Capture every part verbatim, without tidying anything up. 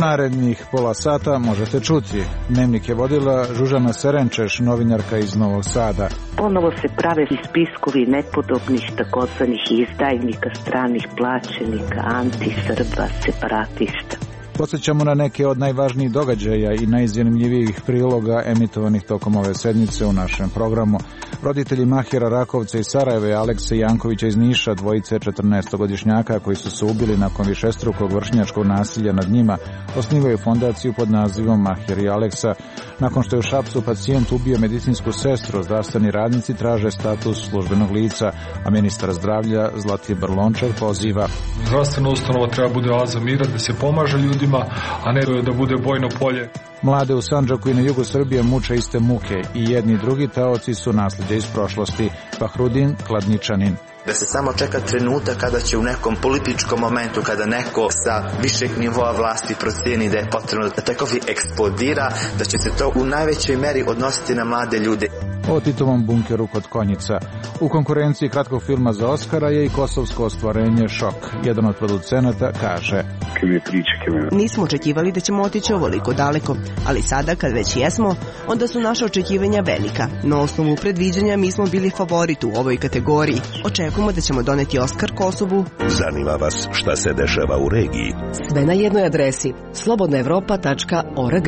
narednih pola sata možete čuti. Dnevnik je vodila Žužana Serenčeš, novinarka iz Novog Sada. Ponovo se prave spiskovi nepodobnih takozvanih izdajnika, stranih plaćenika, anti-Srba, separatista. Podsjećamo na neke od najvažnijih događaja i najzanimljivijih priloga emitovanih tokom ove sedmice u našem programu. Roditelji Mahira Rakovca iz Sarajeva i Alekse Jankovića iz Niša, dvojice četrnaestogodišnjaka koji su se ubili nakon višestrukog vršnjačkog nasilja nad njima, osnivaju fondaciju pod nazivom Mahir i Aleksa. Nakon što je u Šapcu pacijent ubio medicinsku sestru, zdravstveni radnici traže status službenog lica, a ministar zdravlja Zlatibor Lončar poziva: zdravstvena ustanova treba bude oaza mira, da se pomaže ljudima, a ne da bude bojno polje. Mlade u Sandžaku i na jugu Srbije muče iste muke i jedni i drugi taoci su nasljeđe iz prošlosti. Fahrudin Kladničanin. Da se samo čeka trenutak kada će u nekom političkom momentu, kada neko sa višeg nivoa vlasti procijeni da je potrebno da tako eksplodira, da će se to u najvećoj meri odnositi na mlade ljude. O Titovom bunkeru kod Konjica. U konkurenciji kratkog filma za Oskara je i kosovsko ostvarenje Šok. Jedan od producenata kaže: nismo očekivali da ćemo otići ovoliko daleko, ali sada kad već jesmo, onda su naša očekivanja velika. Na osnovu predviđanja mi smo bili favorit u ovoj kategoriji. Očekujemo da ćemo doneti Oskar Kosovu. Zanima vas šta se dešava u regiji? Sve na jednoj adresi: slobodna evropa tačka org.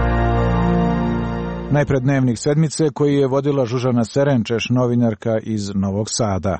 Najpred dnevnik sedmice koji je vodila Žužana Serenčeš, novinarka iz Novog Sada.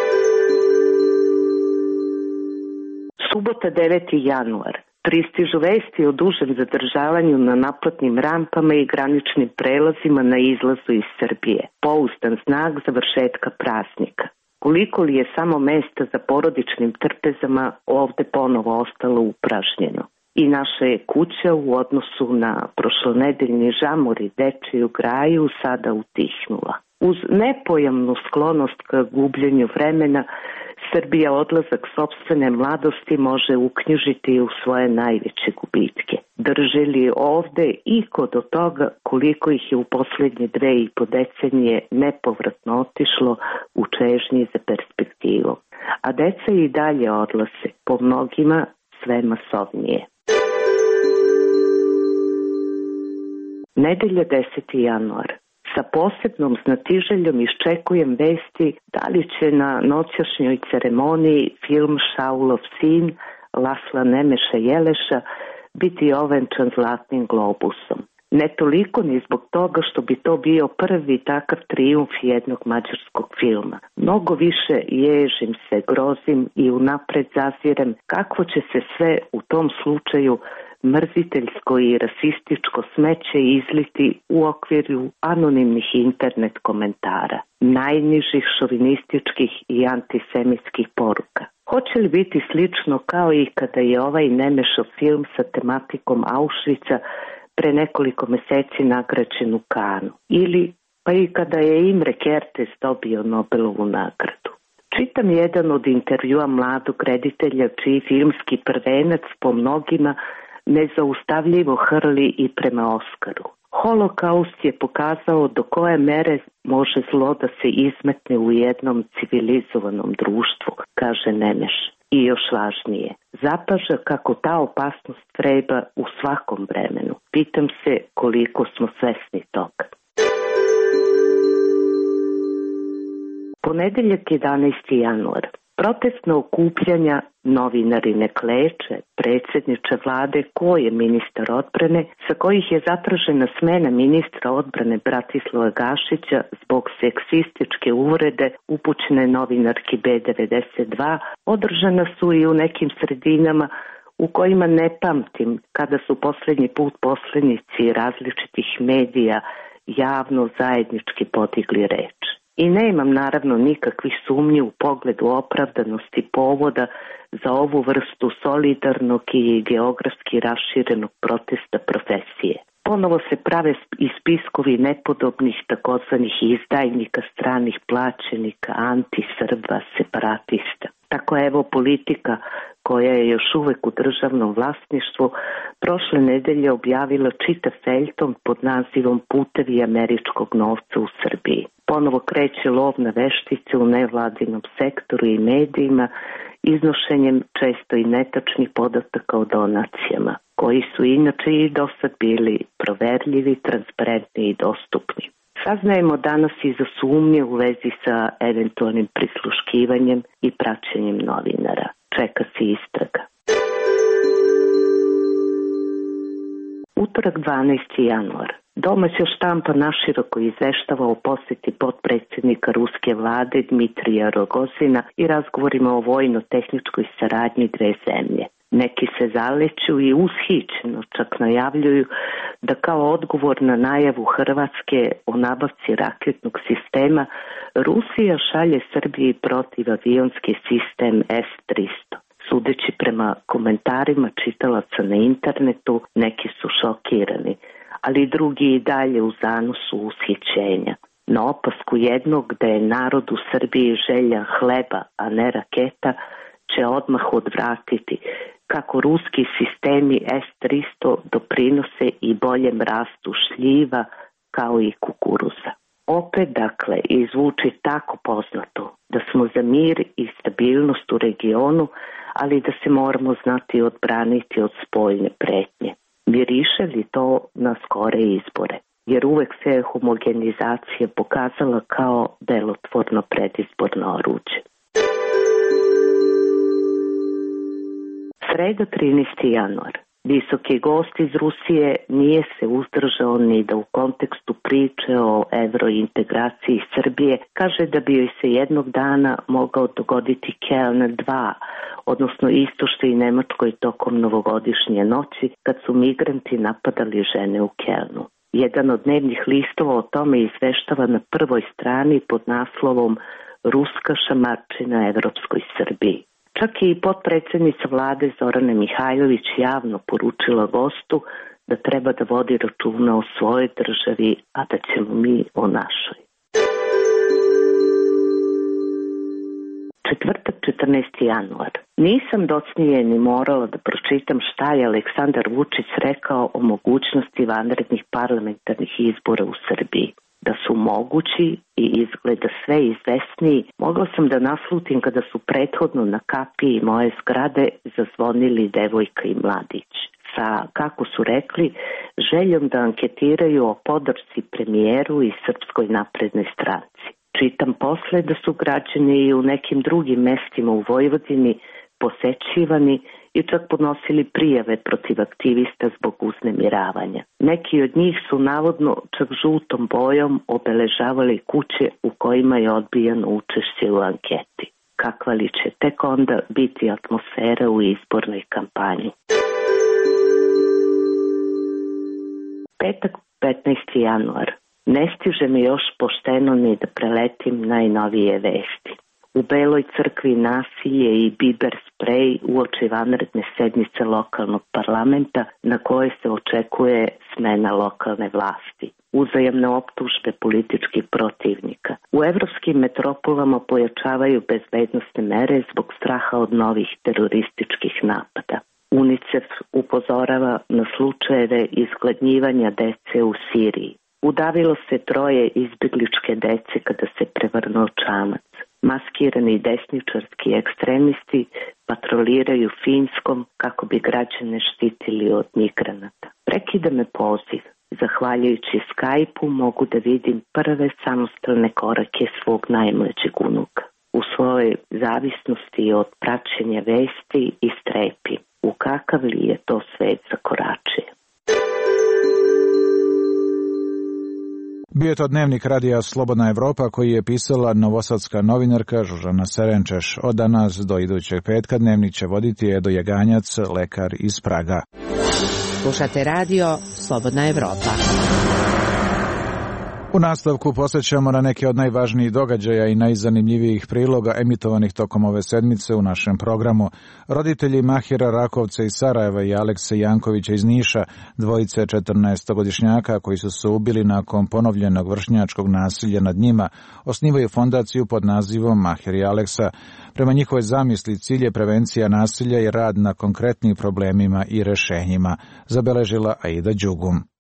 Subota deveti januar. Pristižu vesti o dužem zadržavanju na naplatnim rampama i graničnim prelazima na izlazu iz Srbije. Pouzdan znak završetka praznika. Koliko li je samo mesta za porodičnim trpezama ovde ponovo ostalo upražnjeno. I naša je kuća u odnosu na prošlonedeljni žamor i dečiju graju sada utihnula. Uz nepojamnu sklonost ka gubljenju vremena, Srbija odlazak sopstvene mladosti može uknjižiti u svoje najveće gubitke. Drže li ovde iko do toga koliko ih je u posljednje dve i po decenije nepovratno otišlo u čežnji za perspektivom. A deca i dalje odlaze, po mnogima sve masovnije. Nedelja deseti januar. Sa posebnom znatiželjom iščekujem vesti da li će na noćašnjoj ceremoniji film Šaulov sin Lasla Nemeša Jeleša biti ovenčan Zlatnim globusom. Ne toliko ni zbog toga što bi to bio prvi takav trijumf jednog mađarskog filma. Mnogo više ježim se, grozim i unapred zazirem kakvo će se sve u tom slučaju mrziteljsko i rasističko smeće izliti u okviru anonimnih internet komentara, najnižih šovinističkih i antisemitskih poruka. Hoće li biti slično kao i kada je ovaj Nemešov film sa tematikom Auschwitza pre nekoliko meseci nagrađen u Kanu? Ili pa i kada je Imre Kertész dobio Nobelovu nagradu? Čitam jedan od intervjua mladog reditelja čiji filmski prvenac po mnogima nezaustavljivo hrli i prema Oskaru. Holokaust je pokazao do koje mere može zlo da se izmetne u jednom civilizovanom društvu, kaže Nemeš. I još važnije, zapaža kako ta opasnost vreba u svakom vremenu. Pitam se koliko smo svesni toga. Ponedeljak jedanaesti januar. Protestna okupljanja, novinari ne kleče, predsjedniče vlade, ko je ministar odbrane, sa kojih je zatražena smena ministra odbrane Bratislava Gašića zbog seksističke uvrede upućene novinarki B devedeset dva, održana su i u nekim sredinama u kojima ne pamtim kada su posljednji put poslanici različitih medija javno zajednički podigli reč. I nemam naravno nikakvih sumnji u pogledu opravdanosti povoda za ovu vrstu solidarnog i geografski raširenog protesta profesije. Ponovo se prave i spiskovi nepodobnih takozvanih izdajnika, stranih plaćenika, anti-Srba, separatista. Tako evo politika koja je još uvek u državnom vlasništvu prošle nedelje objavila čitav feljton pod nazivom Putevi američkog novca u Srbiji. Ponovo kreće lov na veštice u nevladinom sektoru i medijima, iznošenjem često i netačnih podataka o donacijama. koji su inače i dosad bili proverljivi, transparentni i dostupni. Saznajemo danas i za sumnje u vezi sa eventualnim prisluškivanjem i praćenjem novinara. Čeka se istraga. Utorak dvanaesti januar. Domaća štampa naširoko izveštava o posjeti potpredsjednika ruske vlade Dmitrija Rogozina i razgovorima o vojno-tehničkoj saradnji dve zemlje. Neki se zaleću i ushićeno čak najavljuju da kao odgovor na najavu Hrvatske o nabavci raketnog sistema Rusija šalje Srbiji protivavionski sistem S tristo. Sudeći prema komentarima čitalaca na internetu, neki su šokirani, ali drugi i dalje u zanosu ushićenja. Na opasku jednog da je narod u Srbiji želja hleba, a ne raketa, će odmah odvratiti kako ruski sistemi S tristo doprinose i boljem rastu šljiva kao i kukuruza. Opet, dakle, izvuči tako poznato da smo za mir i stabilnost u regionu, ali da se moramo znati odbraniti od spoljne pretnje. Miriše li to na skore izbore? Jer uvek se je homogenizacija pokazala kao delotvorno predizborno oruđe. Sreda trinaesti januar. Visoki gost iz Rusije nije se uzdržao ni da u kontekstu priče o evrointegraciji Srbije kaže da bi joj se jednog dana mogao dogoditi Keln dva, odnosno isto što i Nemačkoj tokom novogodišnje noći kad su migranti napadali žene u Kelnu. Jedan od dnevnih listova o tome izveštava na prvoj strani pod naslovom Ruska šamarčina Evropskoj Srbiji. Čak i potpredsjednica vlade Zorana Mihajlović javno poručila gostu da treba da vodi računa o svojoj državi, a da ćemo mi o našoj. Četvrtak, četrnaesti januar. Nisam docnije ni morala da pročitam šta je Aleksandar Vučić rekao o mogućnosti vanrednih parlamentarnih izbora u Srbiji. Da su mogući i izgleda sve izvesniji, mogla sam da naslutim kada su prethodno na kapiji moje zgrade zazvonili devojka i mladić. Sa, kako su rekli, željom da anketiraju o podršci premijeru i Srpskoj naprednoj stranci. Čitam posle da su građani i u nekim drugim mestima u Vojvodini posećivani i čak podnosili prijave protiv aktivista zbog uznemiravanja. Neki od njih su navodno čak žutom bojom obeležavali kuće u kojima je odbijano učešće u anketi. Kakva li će tek onda biti atmosfera u izbornoj kampanji? Petak, petnaesti januar. Ne stiže mi još pošteno ni da preletim najnovije vesti. U Beloj crkvi nasilje i biber sprej uoči vanredne sednice lokalnog parlamenta na koje se očekuje smena lokalne vlasti. Uzajamne optužbe političkih protivnika. U evropskim metropolama pojačavaju bezbednosne mere zbog straha od novih terorističkih napada. UNICEF upozorava na slučajeve izgladnjivanja dece u Siriji. Udavilo se troje izbjegličke dece kada se prevrnuo čamac. Maskirani desničarski ekstremisti patroliraju Finskom kako bi građane štitili od migranata. Prekida me poziv. Zahvaljujući Skype-u mogu da vidim prve samostalne korake svog najmlađeg unuka. U svojoj zavisnosti od praćenja vesti i strepi. U kakav li je to svet zakoračio? Bio je to dnevnik radija Slobodna Evropa koji je pisala novosadska novinarka Žužana Serenčeš. Od danas do idućeg petka dnevnik će voditi Edo Jaganjac, lekar iz Praga. Slušate radio Slobodna Evropa. U nastavku posjećamo na neke od najvažnijih događaja i najzanimljivijih priloga emitovanih tokom ove sedmice u našem programu. Roditelji Mahira Rakovca iz Sarajeva i Alekse Jankovića iz Niša, dvojice četrnaestogodišnjaka koji su se ubili nakon ponovljenog vršnjačkog nasilja nad njima, osnivaju fondaciju pod nazivom Mahir i Aleksa. Prema njihovoj zamisli cilj je prevencija nasilja i rad na konkretnim problemima i rešenjima, zabeležila Aida Đugum.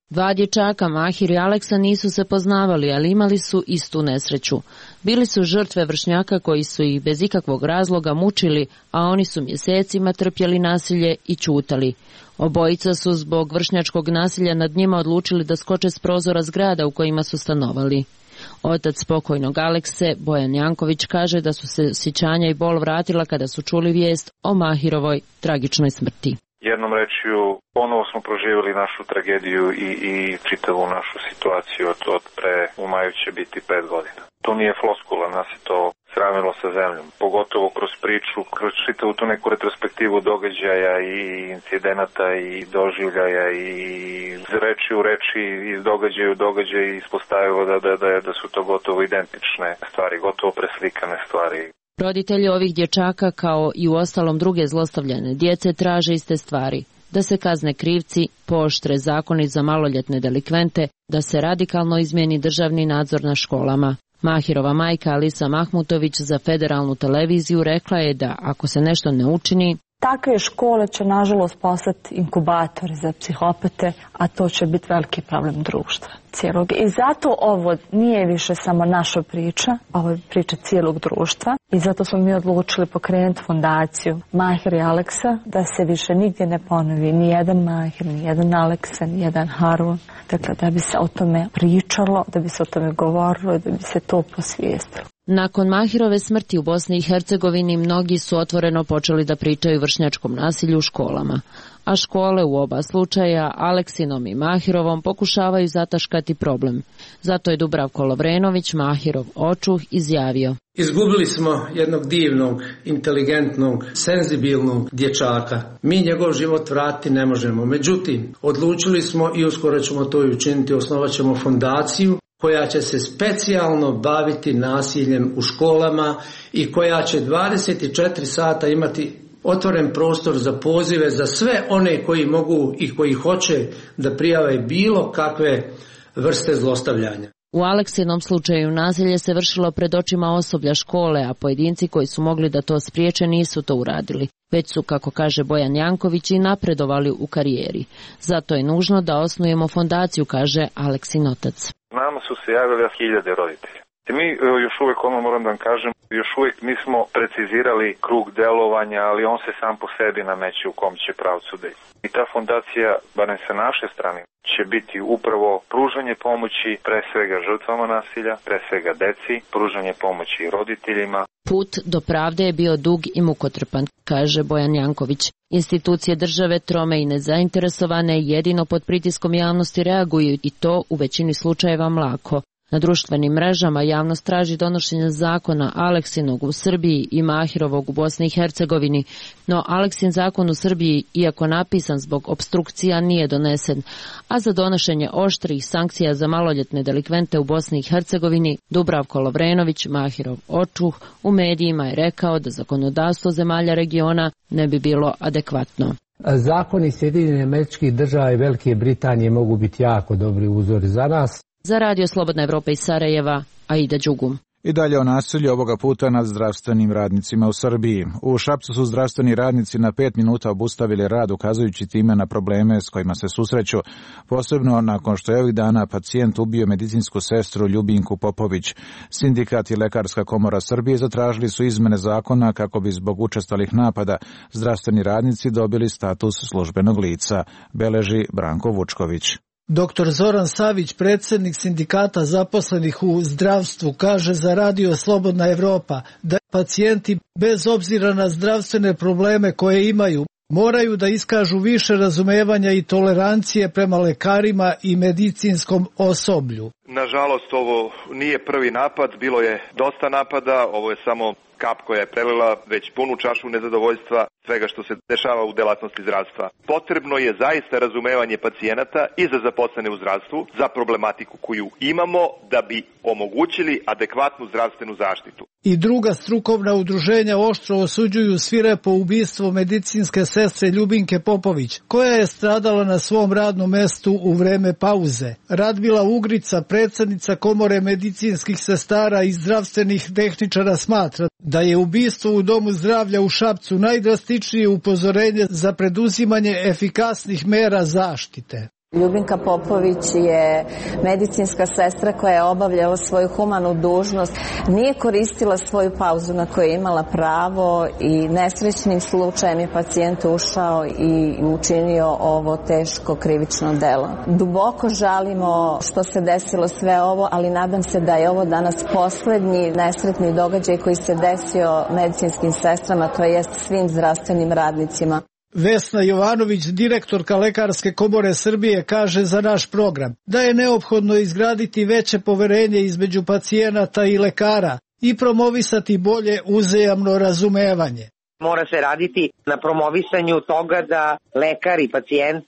Dva dječaka, Mahir i Aleksa, nisu se poznavali, ali imali su istu nesreću. Bili su žrtve vršnjaka koji su ih bez ikakvog razloga mučili, a oni su mjesecima trpjeli nasilje i ćutali. Obojica su zbog vršnjačkog nasilja nad njima odlučili da skoče s prozora zgrada u kojima su stanovali. Otac pokojnog Alekse, Bojan Janković, kaže da su se osjećanja i bol vratila kada su čuli vijest o Mahirovoj tragičnoj smrti. Jednom rečju, ponovo smo proživjeli našu tragediju i, i čitavu našu situaciju od, od pre, u maju će biti pet godina. To nije floskula, nas je to sravnilo sa zemljom. Pogotovo kroz priču, kroz čitavu tu neku retrospektivu događaja i incidenata i doživljaja i iz reči u reči, iz događaja u događaj ispostavilo da, da, da, da su to gotovo identične stvari, gotovo preslikane stvari. Roditelji ovih dječaka, kao i u ostalom druge zlostavljane djece, traže iste stvari. Da se kazne krivci, pooštre zakoni za maloljetne delikvente, da se radikalno izmijeni državni nadzor na školama. Mahirova majka Alisa Mahmutović za federalnu televiziju rekla je da ako se nešto ne učini, takve škole će nažalost postati inkubatori za psihopate, a to će biti veliki problem društva cijelog. I zato ovo nije više samo naša priča, ovo je priča cijelog društva. I zato smo mi odlučili pokrenuti fondaciju Mahir i Aleksa, da se više nigdje ne ponovi ni jedan Mahir, ni jedan Aleksa, ni jedan Harun. Dakle, da bi se o tome pričalo, da bi se o tome govorilo i da bi se to posvijestilo. Nakon Mahirove smrti u Bosni i Hercegovini mnogi su otvoreno počeli da pričaju vršnjačkom nasilju u školama, a škole u oba slučaja, Aleksinom i Mahirovom, pokušavaju zataškati problem. Zato je Dubravko Lovrenović, Mahirov očuh, izjavio: Izgubili smo jednog divnog, inteligentnog, senzibilnog dječaka. Mi njegov život vratiti ne možemo. Međutim, odlučili smo i uskoro ćemo to i učiniti, osnovat ćemo fondaciju koja će se specijalno baviti nasiljem u školama i koja će dvadeset četiri sata imati otvoren prostor za pozive za sve one koji mogu i koji hoće da prijave bilo kakve vrste zlostavljanja. U Aleksinom slučaju nasilje se vršilo pred očima osoblja škole, a pojedinci koji su mogli da to spriječe nisu to uradili. Već su, kako kaže Bojan Janković, i napredovali u karijeri. Zato je nužno da osnujemo fondaciju, kaže Aleksin otac. Nama su se javili hiljade roditelja. Mi još uvijek, ono moram da vam kažem, još uvijek nismo precizirali krug delovanja, ali on se sam po sebi nameće u kom će pravcu da ide. I ta fondacija, barem sa naše strane, će biti upravo pružanje pomoći pre svega žrtvama nasilja, pre svega deci, pružanje pomoći roditeljima. Put do pravde je bio dug i mukotrpan, kaže Bojan Janković. Institucije države, trome i nezainteresovane, jedino pod pritiskom javnosti reaguju, i to u većini slučajeva mlako. Na društvenim mrežama javnost traži donošenje zakona Aleksinog u Srbiji i Mahirovog u Bosni i Hercegovini, no Aleksin zakon u Srbiji, iako napisan zbog opstrukcija, nije donesen, a za donošenje oštrih sankcija za maloljetne delikvente u Bosni i Hercegovini Dubravko Lovrenović, Mahirov očuh, u medijima je rekao da zakonodavstvo zemalja regiona ne bi bilo adekvatno. Zakoni Sjedinjenih Američkih Država i Velike Britanije mogu biti jako dobri uzori za nas. Za Radio Slobodna Evropa iz Sarajeva, Aida Đugum. I dalje o nasilju, ovoga puta nad zdravstvenim radnicima u Srbiji. U Šapcu su zdravstveni radnici na pet minuta obustavili rad, ukazujući time na probleme s kojima se susreću, posebno nakon što je ovih dana pacijent ubio medicinsku sestru Ljubinku Popović. Sindikat i Lekarska komora Srbije zatražili su izmene zakona kako bi zbog učestalih napada zdravstveni radnici dobili status službenog lica, beleži Branko Vučković. Doktor Zoran Savić, predsjednik sindikata zaposlenih u zdravstvu, kaže za Radio Slobodna Evropa da pacijenti, bez obzira na zdravstvene probleme koje imaju, moraju da iskažu više razumevanja i tolerancije prema lekarima i medicinskom osoblju. Nažalost, ovo nije prvi napad, bilo je dosta napada, ovo je samo kap koja je prelila već punu čašu nezadovoljstva svega što se dešava u delatnosti zdravstva. Potrebno je zaista razumevanje pacijenata i za zaposlene u zdravstvu, za problematiku koju imamo da bi omogućili adekvatnu zdravstvenu zaštitu. I druga strukovna udruženja oštro osuđuju svirepo ubistvo medicinske sestre Ljubinke Popović, koja je stradala na svom radnom mestu u vreme pauze. Radmila Ugrica, predsjednica Komore medicinskih sestara i zdravstvenih tehničara, smatra da je ubistvo u Domu zdravlja u Šapcu najdrastičnije upozorenje za preduzimanje efikasnih mera zaštite. Ljubinka Popović je medicinska sestra koja je obavljala svoju humanu dužnost. Nije koristila svoju pauzu na koju je imala pravo i nesrećnim slučajem je pacijent ušao i učinio ovo teško krivično delo. Duboko žalimo što se desilo sve ovo, ali nadam se da je ovo danas poslednji nesretni događaj koji se desio medicinskim sestrama, to jest svim zdravstvenim radnicima. Vesna Jovanović, direktorka Lekarske komore Srbije, kaže za naš program da je neophodno izgraditi veće poverenje između pacijenata i lekara i promovisati bolje uzajamno razumevanje. Mora se raditi na promovisanju toga da lekar i pacijent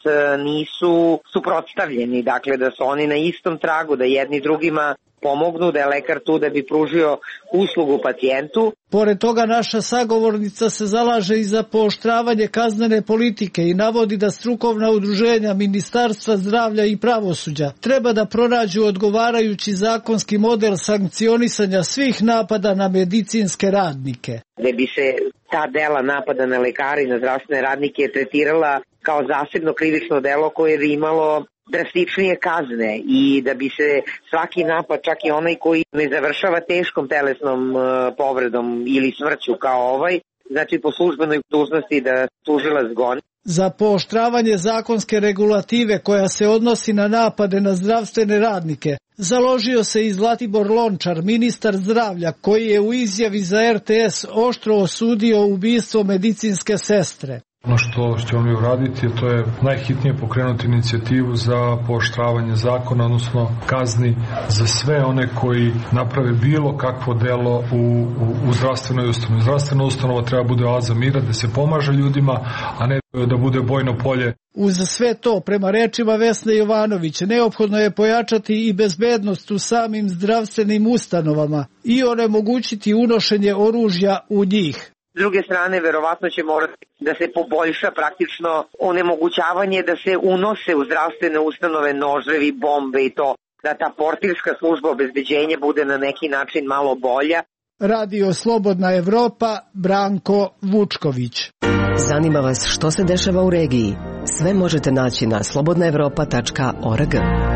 nisu suprotstavljeni, dakle da su oni na istom tragu, da jedni drugima pomognu, da je lekar tu da bi pružio uslugu pacijentu. Pored toga naša sagovornica se zalaže i za pooštravanje kaznene politike i navodi da strukovna udruženja Ministarstva zdravlja i pravosuđa treba da pronađu odgovarajući zakonski model sankcionisanja svih napada na medicinske radnike. Da bi se ta dela napada na lekare i na zdravstvene radnike tretirala kao zasebno krivično delo koje bi imalo drastičnije kazne i da bi se svaki napad, čak i onaj koji ne završava teškom telesnom povredom ili smrću kao ovaj, znači po službenoj dužnosti da tužilac goni. Za pooštravanje zakonske regulative koja se odnosi na napade na zdravstvene radnike založio se i Zlatibor Lončar, ministar zdravlja, koji je u izjavi za er te es oštro osudio ubistvo medicinske sestre. Ono što ćemo mi uraditi, to je najhitnije pokrenuti inicijativu za pooštravanje zakona, odnosno kazni za sve one koji naprave bilo kakvo delo u, u, u zdravstvenoj ustanovi. Zdravstvena ustanova treba bude oaza mira, da se pomaže ljudima, a ne da bude bojno polje. Uz sve to, prema rečima Vesne Jovanović, neophodno je pojačati i bezbednost u samim zdravstvenim ustanovama i onemogućiti unošenje oružja u njih. S druge strane, verovatno će morati da se poboljša praktično onemogućavanje da se unose u zdravstvene ustanove noževi, bombe i to, da ta portirska služba obezbeđenja bude na neki način malo bolja. Radio Slobodna Evropa, Branko Vučković. Zanima vas što se dešava u regiji? Sve možete naći na slobodna evropa tačka org.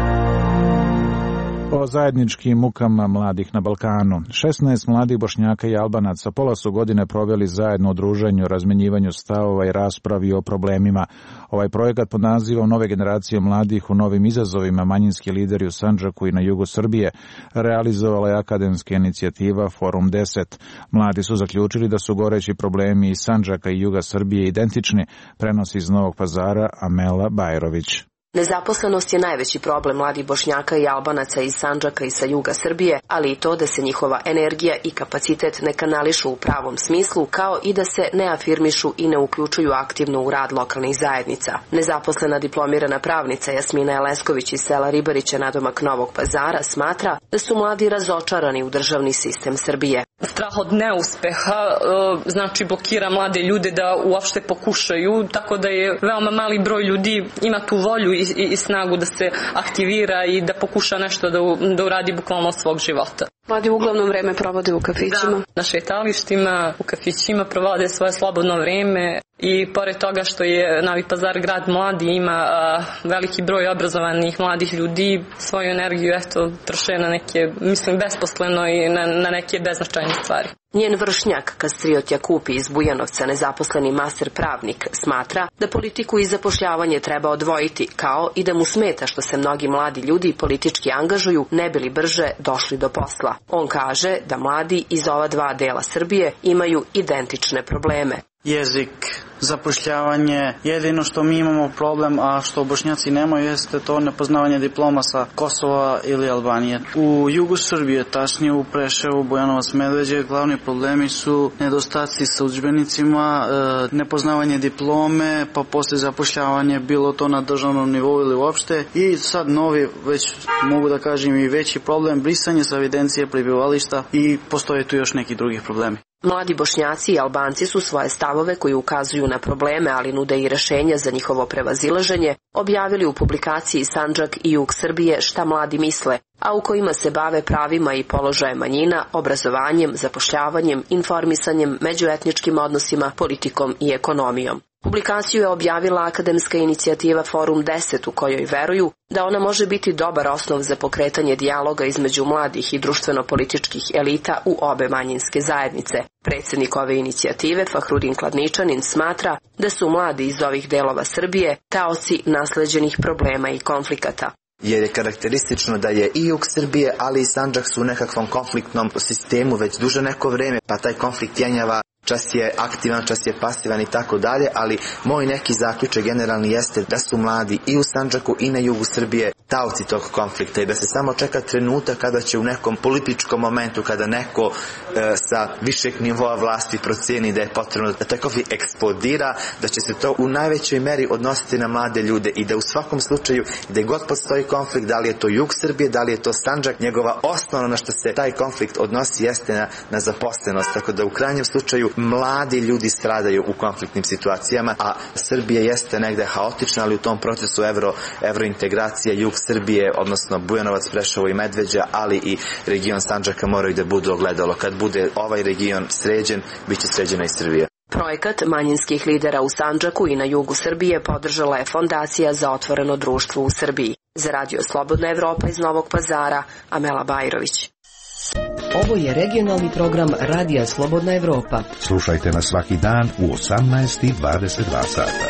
O zajedničkim mukama mladih na Balkanu. šesnaest mladih Bošnjaka i Albanaca pola su godine proveli zajedno u druženju, razmenjivanju stavova i raspravi o problemima. Ovaj projekat pod nazivom Nove generacije mladih u novim izazovima manjinski lideri u Sandžaku i na jugu Srbije realizovala je akademska inicijativa Forum deset. Mladi su zaključili da su goreći problemi iz Sandžaka i juga Srbije identični, prenosi iz Novog Pazara Amela Bajrović. Nezaposlenost je najveći problem mladih Bošnjaka i Albanaca iz Sandžaka i sa juga Srbije, ali i to da se njihova energija i kapacitet ne kanališu u pravom smislu, kao i da se ne afirmišu i ne uključuju aktivno u rad lokalnih zajednica. Nezaposlena diplomirana pravnica Jasmina Elesković iz sela Ribarića nadomak Novog Pazara smatra da su mladi razočarani u državni sistem Srbije. Strah od neuspeha znači blokira mlade ljude da uopšte pokušaju, tako da je veoma mali broj ljudi ima tu volju i, i, i snagu da se aktivira i da pokuša nešto da, da uradi bukvalno svog života. Mladi uglavnom vreme provode u kafićima. Da, na šetalištima, u kafićima provode svoje slobodno vreme i pored toga što je Novi Pazar grad mladi, ima a, veliki broj obrazovanih mladih ljudi, svoju energiju eto troše na neke, mislim, besposleno i na, na neke beznačajne stvari. Njen vršnjak, Kastriot Jakupi iz Bujanovca, nezaposleni master pravnik, smatra da politiku i zapošljavanje treba odvojiti, kao i da mu smeta što se mnogi mladi ljudi politički angažuju ne bi li brže došli do posla. On kaže da mladi iz ova dva dela Srbije imaju identične probleme. Jezik, zapošljavanje, jedino što mi imamo problem, a što Bošnjaci nemaju, jeste to nepoznavanje diploma sa Kosova ili Albanije. U jugu Srbije, tačnije u Preševu, Bujanovac, Medveđe, glavni problemi su nedostaci sa udžbenicima, nepoznavanje diplome, pa posle zapošljavanje, bilo to na državnom nivou ili uopšte. I sad novi, već mogu da kažem i veći problem, brisanje sa evidencije prebivališta i postoje tu još neki drugi problemi. Mladi Bošnjaci i Albanci su svoje stavove koji ukazuju na probleme, ali nude i rešenja za njihovo prevazilaženje, objavili u publikaciji Sandžak i jug Srbije šta mladi misle, a u kojima se bave pravima i položajem manjina, obrazovanjem, zapošljavanjem, informisanjem, međuetničkim odnosima, politikom i ekonomijom. Publikaciju je objavila akademska inicijativa Forum deset u kojoj veruju da ona može biti dobar osnov za pokretanje dijaloga između mladih i društveno-političkih elita u obe manjinske zajednice. Predsjednik ove inicijative, Fahrudin Kladničanin, smatra da su mladi iz ovih delova Srbije taoci nasleđenih problema i konflikata. Jer je karakteristično da je i jug Srbije, ali i Sandžak su u nekakvom konfliktnom sistemu već duže neko vreme, pa taj konflikt jenjava, čas je aktivan, čas je pasivan i tako dalje, ali moj neki zaključak generalni jeste da su mladi i u Sandžaku i na jugu Srbije taoci tog konflikta i da se samo čeka trenutak kada će u nekom političkom momentu, kada neko e, sa višeg nivoa vlasti proceni da je potrebno da takovi eksplodira, da će se to u najvećoj meri odnositi na mlade ljude i da u svakom slučaju gde god postoji konflikt, da li je to jug Srbije, da li je to Sandžak, njegova osnova na što se taj konflikt odnosi jeste na, na zaposlenost, tako da u krajnjem slučaju mladi ljudi stradaju u konfliktnim situacijama, a Srbija jeste negde haotična, ali u tom procesu evro, evrointegracije jug Srbije, odnosno Bujanovac, Preševo i Medveđa, ali i region Sandžaka moraju da budu ogledalo. Kad bude ovaj region sređen, bit će sređena i Srbija. Projekat manjinskih lidera u Sandžaku i na jugu Srbije podržala je Fondacija za otvoreno društvo u Srbiji. Za Radio Slobodna Evropa iz Novog Pazara, Amela Bajrović. Ovo je regionalni program Radija Slobodna Evropa. Slušajte nas svaki dan u osamnaest i dvadeset dva sata.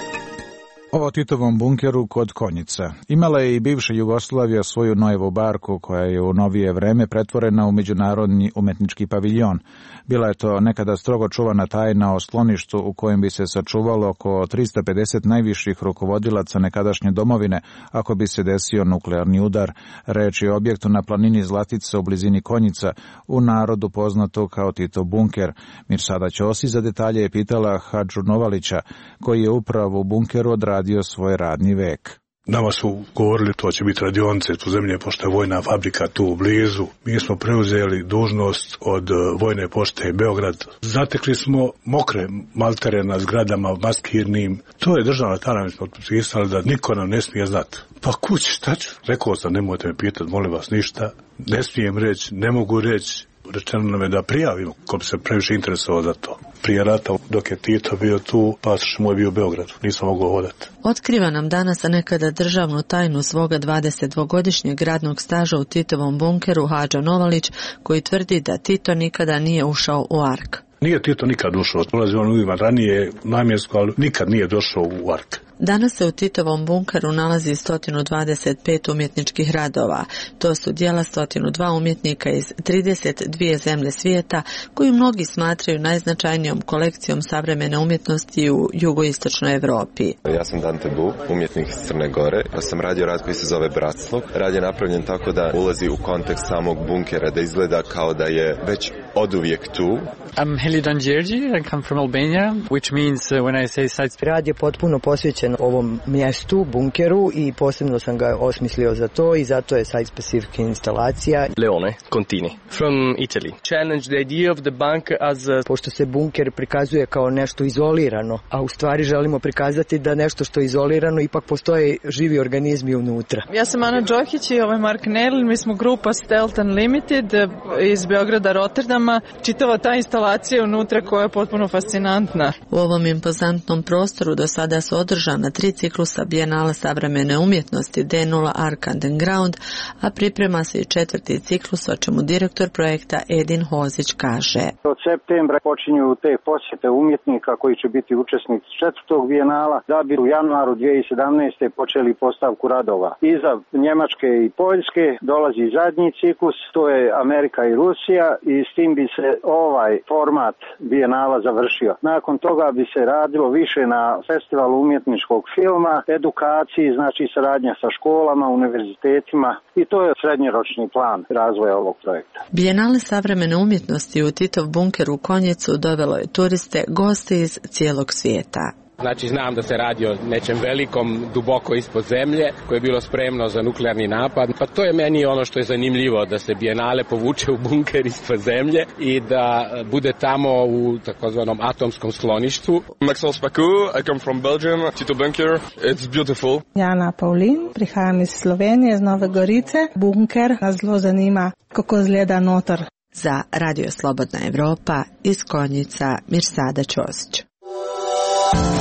O Titovom bunkeru kod Konjica. Imala je i bivša Jugoslavija svoju Nojevu barku koja je u novije vreme pretvorena u međunarodni umetnički paviljon. Bila je to nekada strogo čuvana tajna o skloništu u kojem bi se sačuvalo oko trista pedeset najviših rukovodilaca nekadašnje domovine ako bi se desio nuklearni udar. Reč je o objektu na planini Zlatica u blizini Konjica, u narodu poznato kao Tito bunker. Mirsada Ćosi za detalje je pitala Hadžu Novalića, koji je upravo u bunkeru odradio svoj radni vek. Nama su govorili to će biti radionice tu zemlje, pošto je vojna fabrika tu u blizu. Mi smo preuzeli dužnost od vojne pošte Beograd. Zatekli smo mokre maltere na zgradama maskirnim. To je državna tajna, mi smo potpisali da niko nam ne smije znati. Pa kući, šta ću? Rekao sam, nemojte me pitati, molim vas ništa. Ne smijem reći, ne mogu reći. Rečeno nam je da prijavimo, ko bi se previše interesovao za to. Prije rata, dok je Tito bio tu, pasoš moj bio u Beogradu, nisam mogao hodati. Otkriva nam danas nekada državnu tajnu svoga dvadesetdvogodišnjeg radnog staža u Titovom bunkeru Hadža Novalić, koji tvrdi da Tito nikada nije ušao u Ark. Nije Tito nikad ušao, ulazi on uvijek ranije namjensko, ali nikad nije došao u Ark. Danas se u Titovom bunkeru nalazi sto dvadeset pet umjetničkih radova. To su djela sto dva umjetnika iz trideset dvije zemlje svijeta, koju mnogi smatraju najznačajnijom kolekcijom savremene umjetnosti u jugoistočnoj Evropi. Ja sam Dante Bu, umjetnik iz Crne Gore. Ja sam radio rad koji se zove Bratstvo. Rad je napravljen tako da ulazi u kontekst samog bunkera, da izgleda kao da je već oduvijek tu. I'm Helidan Đerđi, I come from Albania, which means uh, when I say sites... Rad je potpuno posvećen ovom mjestu, bunkeru, i posebno sam ga osmislio za to i zato je site specific instalacija. Leone Contini, from Italy. Challenge the idea of the bunker as a... Pošto se bunker prikazuje kao nešto izolirano, a u stvari želimo prikazati da nešto što je izolirano ipak postoje živi organizmi unutra. Ja sam Ana Đokić i ovo je Mark Nerl, mi smo grupa Stealth Unlimited iz Beograda, Rotterdama. Čitava ta instalacija unutra koja je potpuno fascinantna. U ovom impozantnom prostoru do sada su održana tri ciklusa Bijenala savremene umjetnosti D nula Ark Underground, a priprema se i četvrti ciklus, o čemu direktor projekta Edin Hozić kaže. Od septembra počinju te posjete umjetnika koji će biti učesnici četvrtog Bijenala, da bi u januaru dvije tisuće sedamnaeste počeli postavku radova. Iza Njemačke i Poljske dolazi zadnji ciklus, to je Amerika i Rusija, i s tim bi se ovaj format Bijenala završio. Nakon toga bi se radilo više na festivalu umjetničkog filma, edukaciji, znači saradnja sa školama, univerzitetima, i to je srednjoročni plan razvoja ovog projekta. Bijenale savremene umjetnosti u Titov bunker u Konjicu dovelo je turiste, goste iz cijelog svijeta. Znači, znam da se radi o nečem velikom, duboko ispod zemlje, koje je bilo spremno za nuklearni napad. Pa to je meni ono što je zanimljivo, da se Bijenale povuče u bunker ispod zemlje i da bude tamo u takozvanom atomskom skloništu. Maxence Paco, I come from Belgium, Tito bunker, it's beautiful. Jana Paulin, prihajam iz Slovenije, iz Nove Gorice. Bunker nas zelo zanima, kako izgleda noter. Za Radio Slobodna Evropa iz Konjica, Mirsada Ćosić.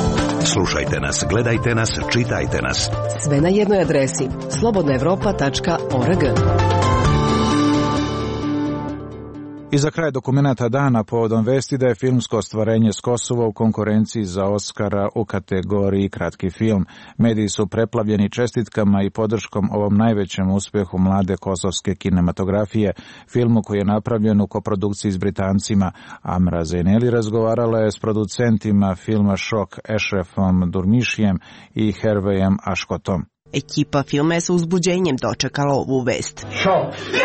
Slušajte nas, gledajte nas, čitajte nas. Sve na jednoj adresi slobodna evropa tačka org. I za kraj dokumenata dana povodom vesti da je filmsko ostvarenje s Kosova u konkurenciji za Oskara u kategoriji kratki film. Mediji su preplavljeni čestitkama i podrškom ovom najvećem uspjehu mlade kosovske kinematografije, filmu koji je napravljen u koprodukciji s Britancima. Amra Zeyneli razgovarala je s producentima filma Šok Ešrefom Durmišijem i Hervejem Aškotom. Ekipa filma je sa uzbuđenjem dočekala ovu vest. Šok!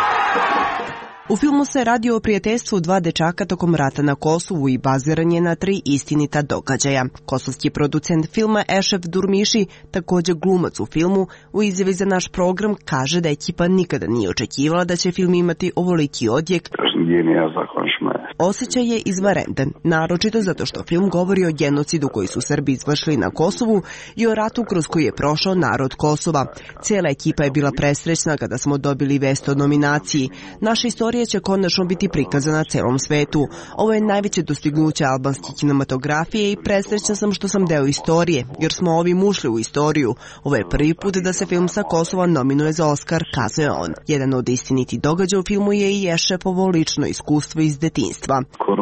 U filmu se radi o prijateljstvu dva dečaka tokom rata na Kosovu i baziran je na tri istinita događaja. Kosovski producent filma Ešref Durmiši, također glumac u filmu, u izjavi za naš program kaže da ekipa nikada nije očekivala da će film imati ovoliki odjek. Osjećaj je izvanredan, naročito zato što film govori o genocidu koji su Srbi izvršili na Kosovu i o ratu kroz koji je prošao narod Kosova. Cijela ekipa je bila presrećna kada smo dobili vest o nominaciji. Naša istorija će konačno biti prikazana celom svetu. Ovo je najveće dostignuće albanske kinematografije i presrećna sam što sam deo istorije, jer smo ovim ušli u istoriju. Ovo je prvi put da se film sa Kosova nominuje za Oskar, kazuje on. Jedan od istinitih događaja u filmu je i Ešrefovo lično iskustvo iz detinjstva.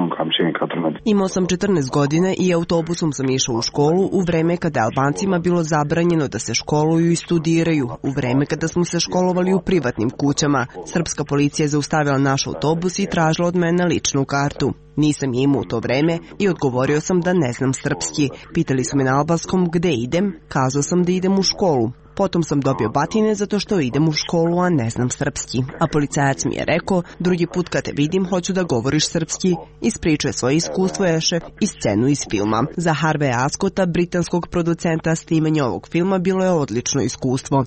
Imao sam četrnaest godina i autobusom sam išao u školu u vreme kada Albancima bilo zabranjeno da se školuju i studiraju, u vreme kada smo se školovali u privatnim kućama. Srpska policija je zaustavila naš autobus i tražila od mene ličnu kartu. Nisam je imao u to vreme i odgovorio sam da ne znam srpski. Pitali su me na albanskom gde idem, kazao sam da idem u školu. Potom sam dobio batine zato što idem u školu, a ne znam srpski. A policajac mi je rekao, drugi put kad te vidim, hoću da govoriš srpski. Ispričuje svoje iskustvo Ešref i scenu iz filma. Za Harveya Ascota, britanskog producenta, snimanje ovog filma bilo je odlično iskustvo.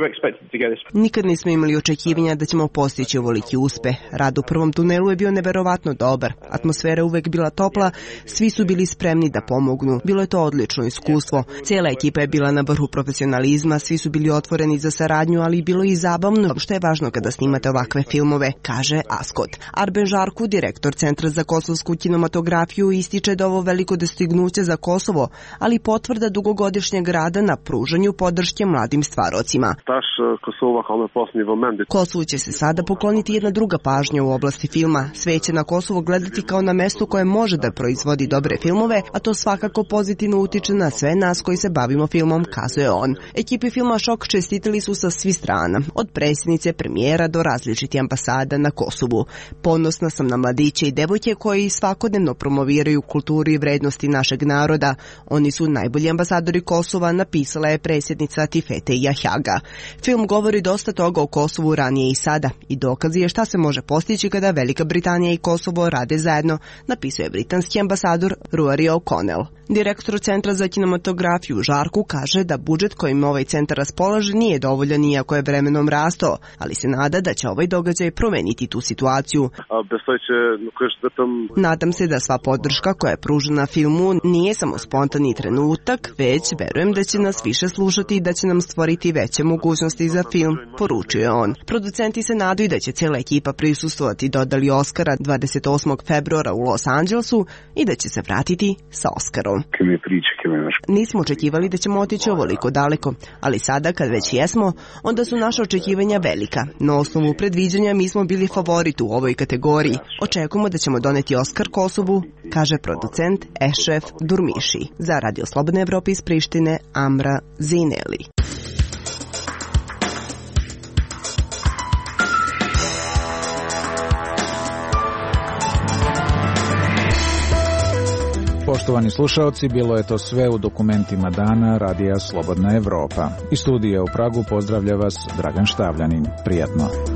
Nikad nismo imali očekivanja da ćemo postići ovoliki uspeh. Rad u prvom tunelu je bio neverovatno dobar. Atmosfera je uvek bila topla, svi su bili spremni da pomognu. Bilo je to odlično iskustvo. Cijela ekipa je bila na vrhu profesionalizma, svi su bili otvoreni za saradnju, ali bilo i zabavno, što je važno kada snimate ovakve filmove, kaže Ascot. Arben Žarku, direktor Centra za kosovsku kinematografiju, ističe da ovo veliko dostignuće za Kosovo, ali potvrda dugogodišnjeg rada na pružanju podrške mladim stvarocima. Kosovu će se sada pokloniti jedna druga pažnja u oblasti filma. Sve će na Kosovo gledati kao na mesto koje može da proizvodi dobre filmove, a to svakako pozitivno utiče na sve nas koji se bavimo filmom, kazuje on. Ekipi filma Šok čestitali su sa svih strana, od predsjednice, premijera do različitih ambasada na Kosovu. Ponosna sam na mladiće i devojke koji svakodnevno promoviraju kulturu i vrednosti našeg naroda. Oni su najbolji ambasadori Kosova, napisala je predsjednica Tifete Jahjaga. Film govori dosta toga o Kosovu ranije i sada i dokazi je šta se može postići kada Velika Britanija i Kosovo rade zajedno, napisuje britanski ambasador Rory O'Connell. Direktor Centra za kinematografiju Žarku kaže da budžet kojim ovaj centar raspolaže nije dovoljan iako je vremenom rastao, ali se nada da će ovaj događaj promeniti tu situaciju. Nadam se da sva podrška koja je pružena filmu nije samo spontani trenutak, već verujem da će nas više slušati i da će nam stvoriti veće mogućnosti za film, poručuje on. Producenti se nadaju da će cijela ekipa prisustvovati dodali Oskara dvadeset osmog februara u Los Angelesu i da će se vratiti sa Oskarom. Nismo očekivali da ćemo otići ovoliko daleko, ali sada kad već jesmo, onda su naša očekivanja velika. Na osnovu predviđanja mi smo bili favorit u ovoj kategoriji. Očekujemo da ćemo doneti Oskar Kosovu, kaže producent Ešref Durmiši. Za Radio Slobodne Evrope iz Prištine, Amra Zeyneli. Poštovani slušaoci, bilo je to sve u dokumentima dana Radija Slobodna Evropa. Iz studija u Pragu pozdravlja vas Dragan Štavljanin. Prijatno.